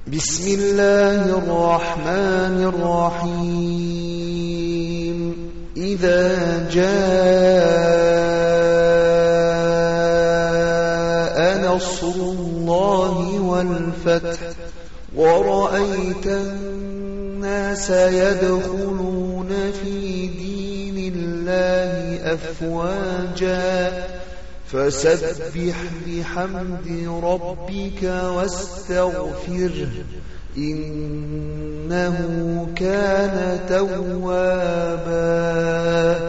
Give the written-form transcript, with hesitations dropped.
بسم الله الرحمن الرحيم إذا جاء نصر الله والفتح ورأيت الناس يدخلون في دين الله أفواجا فسبح بحمد ربك واستغفره إنه كان توابا